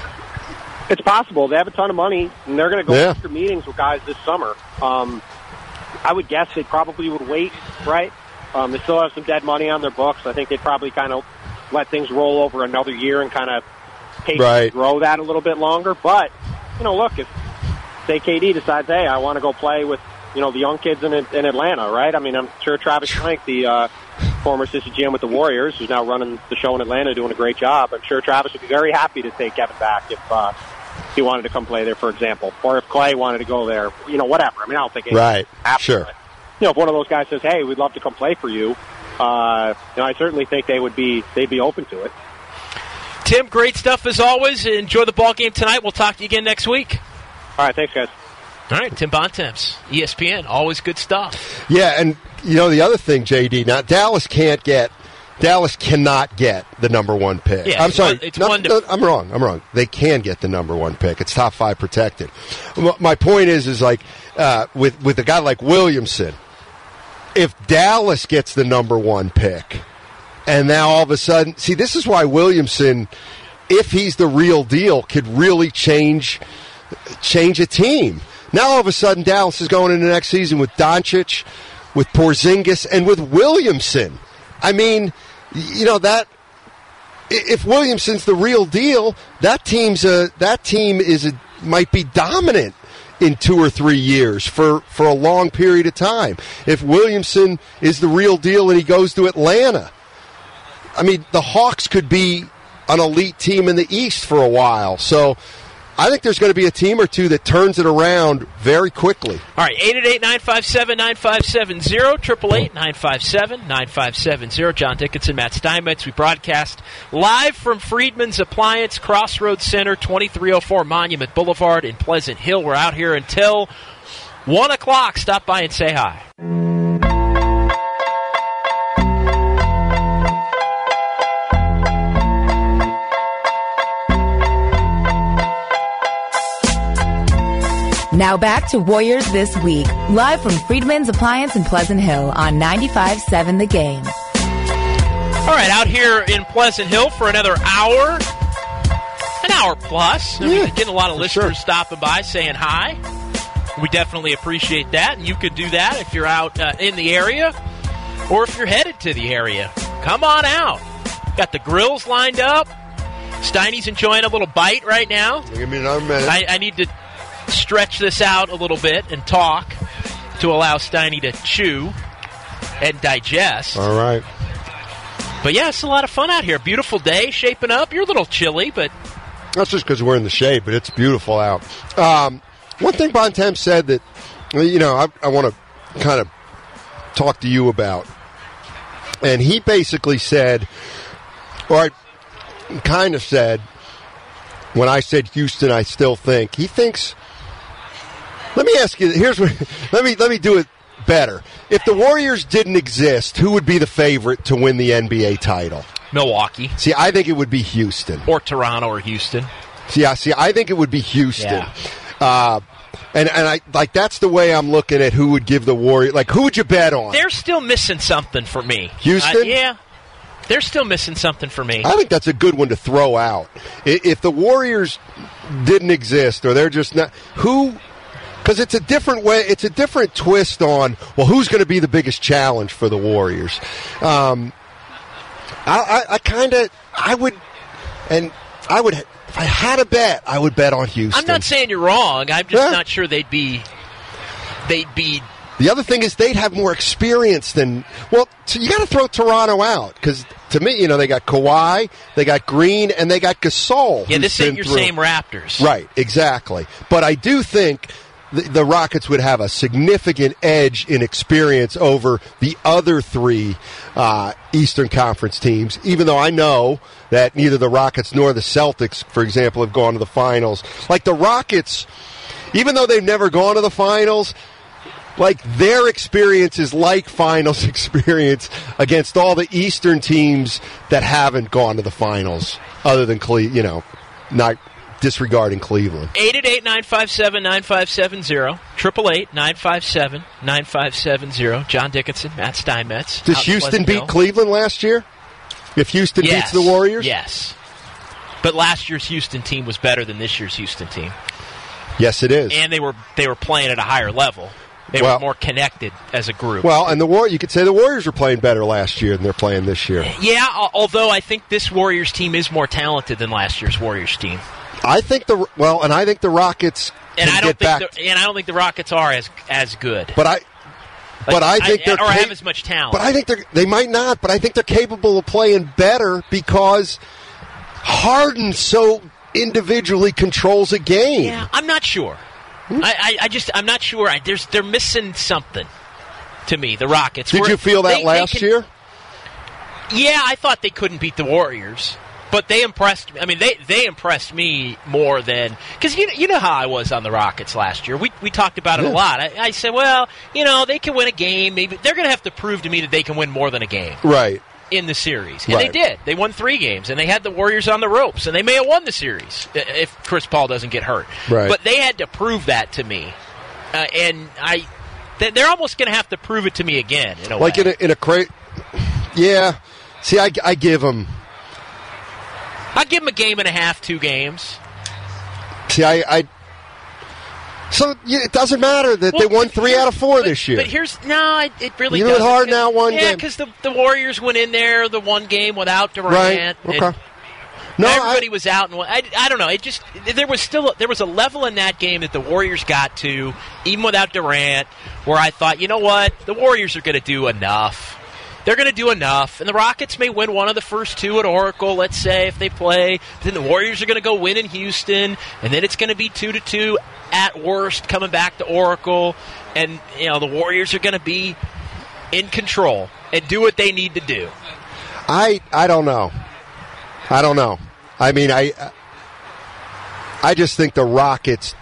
It's possible. They have a ton of money, and they're going to go Yeah. after meetings with guys this summer. Um, I would guess they probably would wait, right? Um, they still have some dead money on their books. I think they'd probably kind of let things roll over another year and kind of patiently Right. grow that a little bit longer. But, you know, look, if, say, K D decides, hey, I want to go play with, you know, the young kids in in Atlanta, right? I mean, I'm sure Travis Schlenk, the uh, former assistant G M with the Warriors, who's now running the show in Atlanta, doing a great job. I'm sure Travis would be very happy to take Kevin back if uh, he wanted to come play there, for example, or if Clay wanted to go there, you know, whatever. I mean, I don't think anything Right. happens, Sure. but, you know, if one of those guys says, hey, we'd love to come play for you, uh, you know, I certainly think they would be they'd be open to it. Tim, great stuff as always. Enjoy the ball game tonight. We'll talk to you again next week. All right, thanks, guys. All right, Tim Bontemps, E S P N, always good stuff. Yeah, and you know the other thing, J D. Now Dallas can't get, Dallas cannot get the number one pick. Yeah, I'm it's sorry, one- it's no, one to- no, I'm wrong. I'm wrong. They can get the number one pick. It's top five protected. M- My point is, is like uh, with with a guy like Williamson, if Dallas gets the number one pick, and now all of a sudden, see, this is why Williamson, if he's the real deal, could really change change a team. Now all of a sudden Dallas is going into the next season with Doncic, with Porzingis, and with Williamson. I mean, you know, that if Williamson's the real deal, that team's a that team is a, might be dominant in two or three years for, for a long period of time. If Williamson is the real deal and he goes to Atlanta, I mean, the Hawks could be an elite team in the East for a while. So I think there's going to be a team or two that turns it around very quickly. All right, eight eight eight, nine five seven, nine five seven zero, eight eight eight, nine five seven, nine five seven zero. John Dickinson, Matt Steinmetz. We broadcast live from Friedman's Appliance, Crossroads Center, twenty-three oh four Monument Boulevard in Pleasant Hill. We're out here until one o'clock. Stop by and say hi. Now back to Warriors This Week, live from Friedman's Appliance in Pleasant Hill on ninety-five seven The Game. All right, out here in Pleasant Hill for another hour, an hour plus. I mean, Yeah, we're getting a lot of for listeners sure. stopping by saying hi. We definitely appreciate that, and you could do that if you're out uh, in the area or if you're headed to the area. Come on out. Got the grills lined up. Steiny's enjoying a little bite right now. Give me another minute. I, I need to stretch this out a little bit and talk to allow Steiny to chew and digest. All right. But yeah, it's a lot of fun out here. Beautiful day shaping up. You're a little chilly, but That's just because we're in the shade, but it's beautiful out. Um, one thing Bontemps said that, you know, I, I want to kind of talk to you about. And he basically said, or I kind of said, when I said Houston, I still think, he thinks, let me ask you, here's what, let me, let me do it better. If the Warriors didn't exist, who would be the favorite to win the N B A title? Milwaukee. See, I think it would be Houston. Or Toronto or Houston. See, I see. I think it would be Houston. Yeah. Uh, and and I like that's the way I'm looking at who would give the Warriors. Like, who would you bet on? They're still missing something for me. Houston? Uh, yeah. They're still missing something for me. I think that's a good one to throw out. I- If the Warriors didn't exist, or they're just not who. Because it's a different way, it's a different twist on, well, who's going to be the biggest challenge for the Warriors? Um, I, I, I kind of, I would, and I would, if I had a bet, I would bet on Houston. I'm not saying you're wrong. I'm just Yeah. not sure they'd be, they'd be. The other thing is they'd have more experience than, well, so you got to throw Toronto out, because to me, you know, they got Kawhi, they got Green, and they got Gasol. Yeah, who's this been ain't your through. same Raptors. Right, exactly. But I do think the, the Rockets would have a significant edge in experience over the other three uh, Eastern Conference teams, even though I know that neither the Rockets nor the Celtics, for example, have gone to the finals. Like the Rockets, even though they've never gone to the finals, like their experience is like finals experience against all the Eastern teams that haven't gone to the finals, other than Cle- you know, not disregarding Cleveland. eight eight eight, nine five seven, nine five seven zero. eight eight eight, nine five seven, nine five seven zero. John Dickinson, Matt Steinmetz. Does Houston beat Cleveland last year? If Houston yes. beats the Warriors? Yes. But last year's Houston team was better than this year's Houston team. Yes, it is. And they were they were playing at a higher level. They well, were more connected as a group. Well, and the War you could say the Warriors were playing better last year than they're playing this year. Yeah, although I think this Warriors team is more talented than last year's Warriors team. I think the well, and I think the Rockets and can I don't get think back. The, and I don't think the Rockets are as as good. But I, like, but I think I, they're or cap- have as much talent. But I think they they might not. But I think they're capable of playing better because Harden so individually controls a game. Yeah, I'm not sure. I, I, I just I'm not sure. I, there's they're missing something to me. The Rockets. Did Where you feel that they, last they can, year? Yeah, I thought they couldn't beat the Warriors, but they impressed me. I mean, they, they impressed me more than because you you know how I was on the Rockets last year. We we talked about it yeah. a lot. I, I said, well, you know, they can win a game. Maybe they're going to have to prove to me that they can win more than a game. Right. In the series. And right. they did. They won three games, and they had the Warriors on the ropes, and they may have won the series if Chris Paul doesn't get hurt. Right. But they had to prove that to me. Uh, and I, they're almost going to have to prove it to me again, in a like way. in a, in a crate. Yeah. See, I, I give them. I'll give them a game and a half, two games. See, I. I so yeah, it doesn't matter that well, they won three out of four but, this year. But here's no, it, it really you know doesn't. It's hard now. One yeah, game. Yeah, because the, the Warriors went in there the one game without Durant. Right. Okay. And no, everybody I, was out, and I, I don't know. It just there was still there was a level in that game that the Warriors got to, even without Durant, where I thought, you know what, the Warriors are going to do enough. They're going to do enough, and the Rockets may win one of the first two at Oracle, let's say, if they play. Then the Warriors are going to go win in Houston, and then it's going to be two to two at worst, coming back to Oracle, and you know the Warriors are going to be in control and do what they need to do. I I don't know. I don't know. I mean, I I just think the Rockets,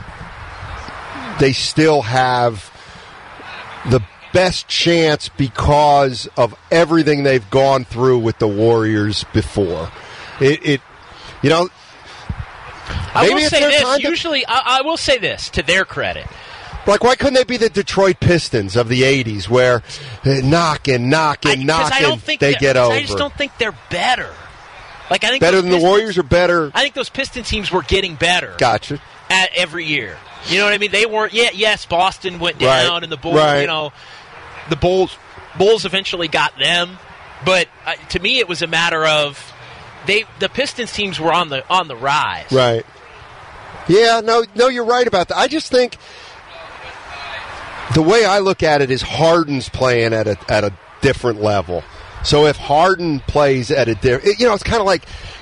they still have the best chance because of everything they've gone through with the Warriors before. It, it you know, I will it's say their this. time to- Usually, I, I will say this to their credit. Like, why couldn't they be the Detroit Pistons of the eighties where uh, knocking, knocking, I, knocking, I don't think they they're- get over? I just don't think they're better. Like I think better those than the Pistons- Warriors or better? I think those Piston teams were getting better. Gotcha. At every year. You know what I mean? They weren't. Yeah, yes, Boston went down, Right. and the Bulls. Right. You know, the Bulls. Bulls eventually got them, but uh, to me, it was a matter of they. The Pistons teams were on the on the rise. Right. Yeah. No. No. You're right about that. I just think the way I look at it is Harden's playing at a at a different level. So if Harden plays at a different, you know, it's kind of like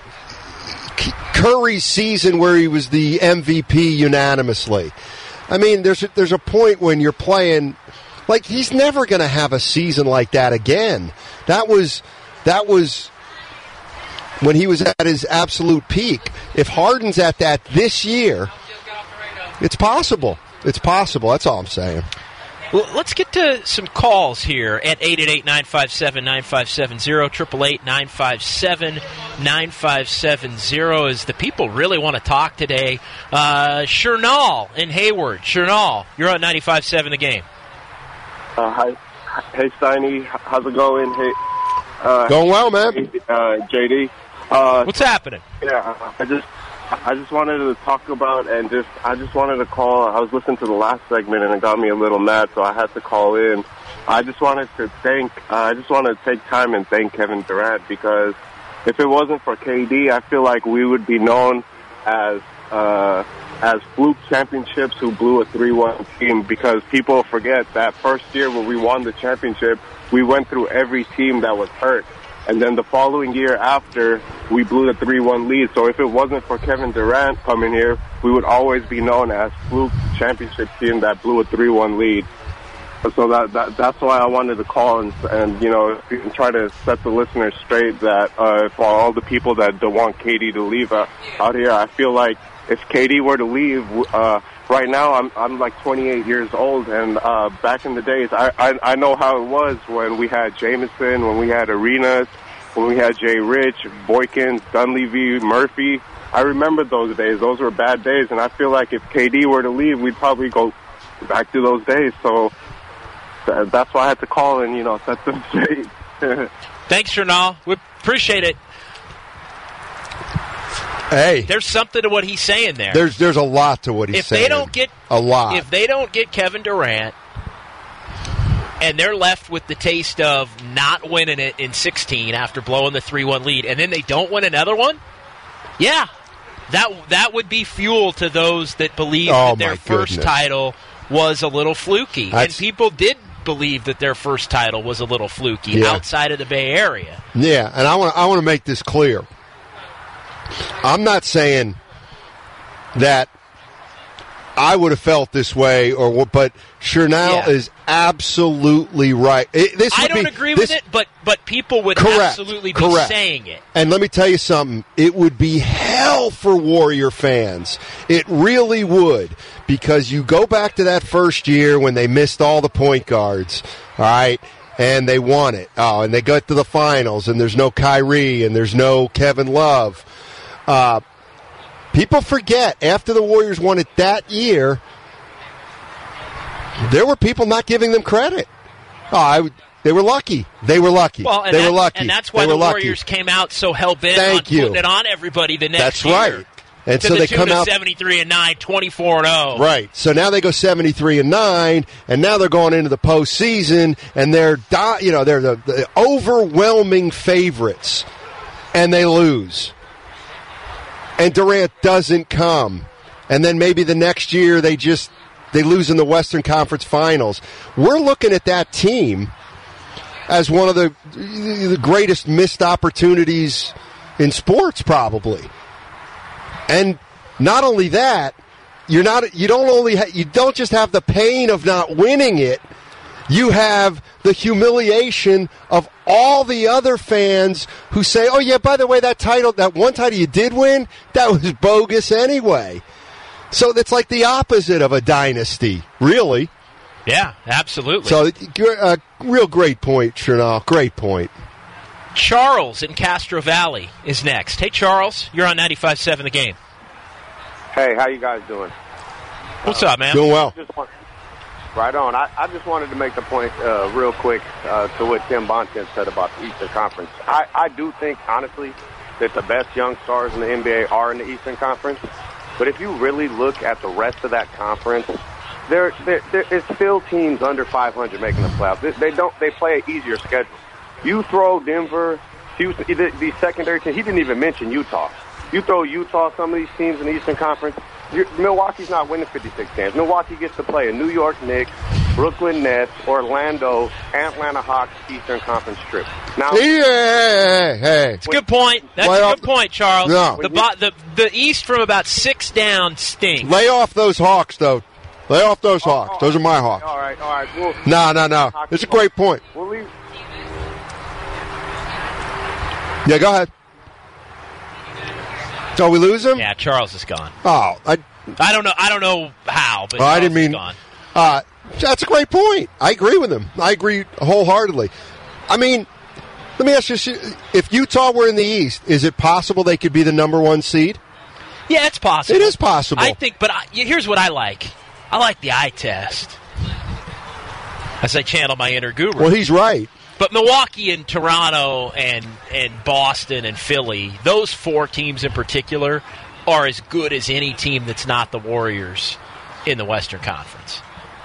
Curry's season where he was the M V P unanimously. I mean, there's a, there's a point when you're playing, like he's never going to have a season like that again. That was that was when he was at his absolute peak. If Harden's at that this year, it's possible. It's possible. That's all I'm saying. Well, let's get to some calls here at eight eight eight, nine five seven, nine five seven zero, eight eight eight, nine five seven, nine five seven zero as the people really want to talk today. Uh, Shernal in Hayward. Shernal, you're on ninety-five point seven The Game. Uh, hi. Hey, Steiny. How's it going? Hey, uh, Going well, man. Hey, uh, J D. Uh, What's happening? Yeah, I just I just wanted to talk about and just I just wanted to call. I was listening to the last segment and it got me a little mad, so I had to call in. I just wanted to thank. Uh, I just wanted to take time and thank Kevin Durant because if it wasn't for K D, I feel like we would be known as uh, as fluke championships who blew a three one team because people forget that first year when we won the championship, we went through every team that was hurt. And then the following year after, we blew the three one lead. So if it wasn't for Kevin Durant coming here, we would always be known as fluke championship team that blew a three one lead. So that, that that's why I wanted to call and, and you know, try to set the listeners straight that uh, for all the people that don't want K D to leave uh, out here, I feel like if K D were to leave, uh, right now I'm I'm like twenty-eight years old, and uh, back in the days, I, I I know how it was when we had Jameson, when we had Arenas, when we had Jay Rich, Boykins, Dunleavy, Murphy. I remember those days. Those were bad days, and I feel like if K D were to leave, we'd probably go back to those days. So th- that's why I had to call and, you know, set them straight. Thanks, Chernow. We appreciate it. Hey, there's something to what he's saying there. There's there's a lot to what he's if saying. If they don't get a lot, if they don't get Kevin Durant, and they're left with the taste of not winning it in sixteen after blowing the three one lead, and then they don't win another one, yeah, that that would be fuel to those that believe oh, that their first goodness. title was a little fluky. That's, and people did believe that their first title was a little fluky yeah. outside of the Bay Area. Yeah, and I want I want to make this clear. I'm not saying that I would have felt this way, or but Chernow yeah. is absolutely right. It, this I would don't be, agree this, with it, but but people would correct, absolutely be correct. saying it. And let me tell you something. It would be hell for Warrior fans. It really would, because you go back to that first year when they missed all the point guards, all right, and they won it. Oh, and they got to the finals, and there's no Kyrie, and there's no Kevin Love. Uh, people forget, after the Warriors won it that year, there were people not giving them credit. Oh, I, they were lucky. They were lucky. Well, and they that, were lucky. And that's why they the were Warriors lucky. came out so hell-bent Thank on you. putting it on everybody the next That's year. right. And to so the they tune come of out seventy-three and nine, twenty-four and oh. Right. So now they go seventy-three and nine, and now they're going into the postseason, and they're di- you know they're the, the overwhelming favorites, and they lose. And Durant doesn't come, and then maybe the next year they just they lose in the Western Conference Finals. We're looking at that team as one of the the greatest missed opportunities in sports, probably. And not only that, you're not you don't only ha- you don't just have the pain of not winning it, you have the humiliation of all the other fans who say, "Oh yeah, by the way, that title, that one title you did win, that was bogus anyway." So it's like the opposite of a dynasty, really. Yeah, absolutely. So, uh, real great point, Chernow. Great point. Charles in Castro Valley is next. Hey, Charles, you're on ninety-five seven The Game. Hey, how you guys doing? What's up, man? Doing well. Just want, right on. I, I just wanted to make the point uh, real quick uh, to what Tim Bontemps said about the Eastern Conference. I, I do think, honestly, that the best young stars in the N B A are in the Eastern Conference. But if you really look at the rest of that conference, there, there, there is still teams under five hundred making the playoffs. They, they don't. They play an easier schedule. You throw Denver, Houston, the, the secondary team. He didn't even mention Utah. You throw Utah, some of these teams in the Eastern Conference. You're, Milwaukee's not winning fifty-six games. Milwaukee gets to play a New York Knicks, Brooklyn Nets, Orlando, Atlanta Hawks Eastern Conference trip. Now, hey, hey, hey. It's a good point. That's Lay a off, good point, Charles. No. The, bo- the the East from about six down stinks. Lay off those Hawks, though. Lay off those oh, Hawks. Oh, those are my Hawks. All right, all right. We'll, no, no, no. It's a great point. We'll leave. Yeah, go ahead. So we lose him? Yeah, Charles is gone. Oh, I. I don't know. I don't know how, but Oh, Charles I didn't mean. is gone. Uh, that's a great point. I agree with him. I agree wholeheartedly. I mean, let me ask you: if Utah were in the East, is it possible they could be the number one seed? Yeah, it's possible. It is possible. I think, but I, here's what I like. I like the eye test. As I channel my inner guru. Well, he's right. But Milwaukee and Toronto and, and Boston and Philly, those four teams in particular, are as good as any team that's not the Warriors in the Western Conference.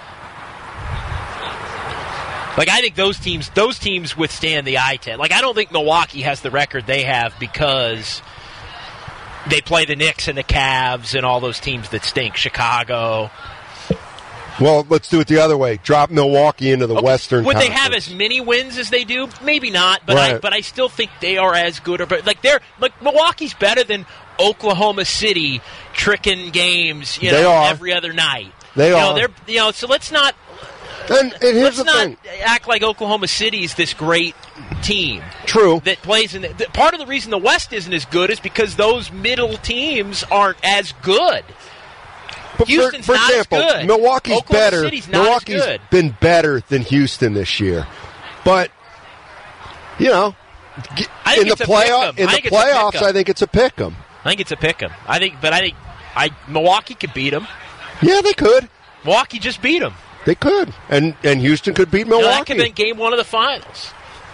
Like, I think those teams those teams withstand the eye test. Like, I don't think Milwaukee has the record they have because they play the Knicks and the Cavs and all those teams that stink. Chicago. Well, let's do it the other way. Drop Milwaukee into the okay. Western Would Conference. they have as many wins as they do? Maybe not, but right. I but I still think they are as good or better. Like they're like Milwaukee's better than Oklahoma City tricking games, you know, they are. every other night. They you are. Know, they're you know, so let's not and, and here's let's the not thing. act like Oklahoma City is this great team. True. That plays in the, the, part of the reason the West isn't as good is because those middle teams aren't as good. But Houston's for, for not example, as good. Milwaukee's Oklahoma better. City's not Milwaukee's as good. been better than Houston this year, but you know, I think in the it's a playoff, pick'em. in I the think it's a playoffs, pick'em. I think it's a pick 'em. I think it's a pick 'em. I think, but I think I Milwaukee could beat them. Yeah, they could. Milwaukee just beat them. They could, and and Houston could beat You know, Milwaukee. that could have been game one of the finals.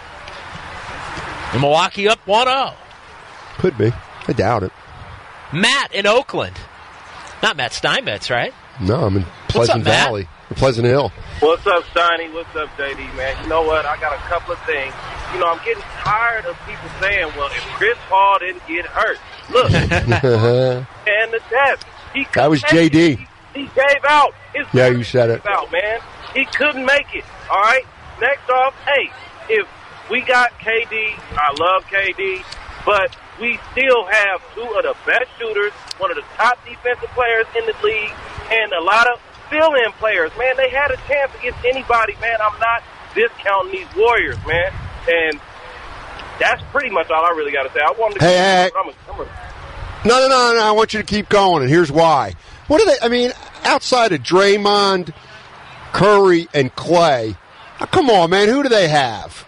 And Milwaukee up one oh. Could be. I doubt it. Matt in Oakland. Not Matt Steinmetz, right? No, I'm in What's Pleasant up, Matt? Valley, or Pleasant Hill. What's up, Steiny? What's up, J D, man? You know what? I got a couple of things. You know, I'm getting tired of people saying, well, if Chris Paul didn't get hurt. Look, and the test. He That was J D. He, he gave out. His Yeah, you said it. out, man. He couldn't make it, all right? Next off, hey, if we got K D, I love K D, but we still have two of the best shooters, one of the top defensive players in the league, and a lot of fill-in players. Man, they had a chance against anybody, man. I'm not discounting these Warriors, man. And that's pretty much all I really got to say. I wanted to Hey, hey. I'm a, I'm a, No, no, no, no. I want you to keep going, and here's why. What are they? I mean, outside of Draymond, Curry, and Clay, oh, come on, man. Who do they have?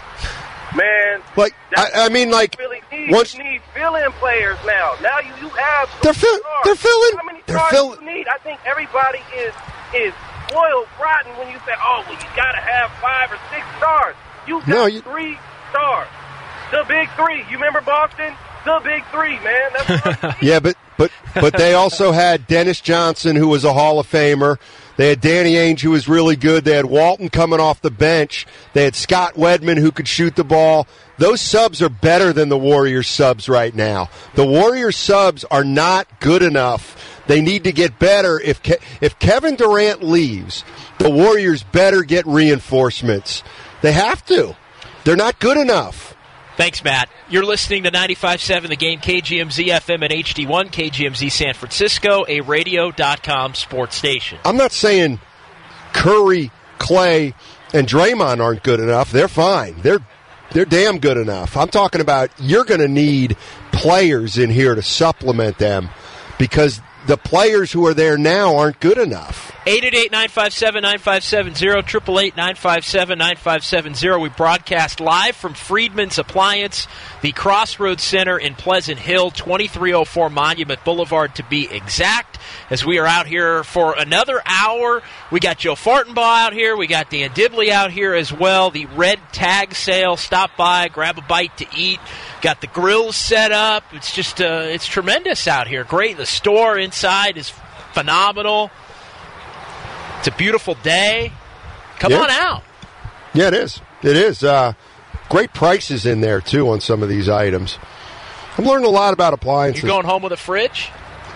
Man, Like, I, I mean, like, really need, once you need fill-in players now. Now you, you have They're fill- stars. they're filling- How many they're stars fill- do you need? I think everybody is is spoiled rotten when you say, oh, well, you got to have five or six stars. You got No, you- three stars. The big three. You remember Boston? The big three, man. That's what yeah, but but but they also had Dennis Johnson, who was a Hall of Famer. They had Danny Ainge, who was really good. They had Walton coming off the bench. They had Scott Wedman, who could shoot the ball. Those subs are better than the Warriors subs right now. The Warriors subs are not good enough. They need to get better. If Ke- if Kevin Durant leaves, the Warriors better get reinforcements. They have to. They're not good enough. Thanks, Matt. You're listening to ninety-five point seven The Game, K G M Z F M and H D one, K G M Z San Francisco, a radio dot com sports station. I'm not saying Curry, Clay, and Draymond aren't good enough. They're fine. They're they're damn good enough. I'm talking about you're going to need players in here to supplement them because the players who are there now aren't good enough. eight eight eight, nine five seven, nine five seven zero, eight eight eight, nine five seven, nine five seven zero. We broadcast live from Friedman's Appliance, the Crossroads Center in Pleasant Hill, twenty-three oh four Monument Boulevard to be exact, as we are out here for another hour. We got Joe Fartenbaugh out here. We got Dan Dibley out here as well. The Red Tag Sale. Stop by, grab a bite to eat. Got the grills set up. It's just, uh, it's tremendous out here. Great. The store inside is phenomenal. It's a beautiful day. Come Yeah. on out. Yeah, it is. It is. Uh, great prices in there, too, on some of these items. I'm learning a lot about appliances. You going home with a fridge?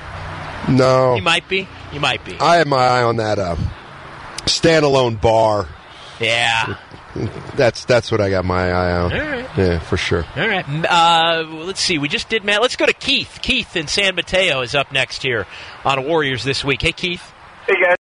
No. You might be. You might be. I have my eye on that uh, standalone bar. Yeah. That's that's what I got my eye on. All right. Yeah, for sure. All right. Uh, let's see. We just did, Matt. Let's go to Keith. Keith in San Mateo is up next here on Warriors This Week. Hey, Keith. Hey, guys.